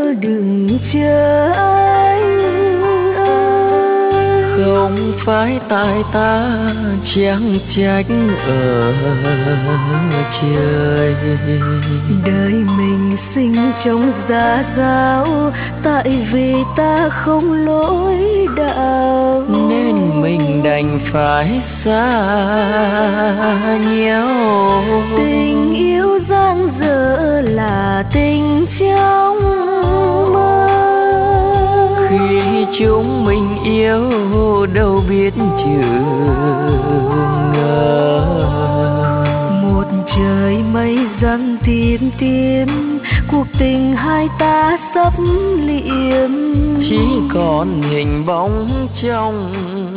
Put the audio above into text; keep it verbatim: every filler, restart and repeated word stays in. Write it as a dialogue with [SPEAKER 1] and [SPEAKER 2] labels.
[SPEAKER 1] đừng chờ anh ơi.
[SPEAKER 2] Không phải tại ta chẳng trách ở trời,
[SPEAKER 1] đời mình sinh trong gia giáo, tại vì ta không lối đạo
[SPEAKER 2] nên mình đành phải xa nhau.
[SPEAKER 1] Tình yêu dang dở là tình trong mơ,
[SPEAKER 2] khi chúng mình yêu đâu biết chừng ngờ.
[SPEAKER 1] Một trời mây giăng tím tím, cuộc tình hai ta sắp liệm,
[SPEAKER 2] chỉ còn hình bóng trong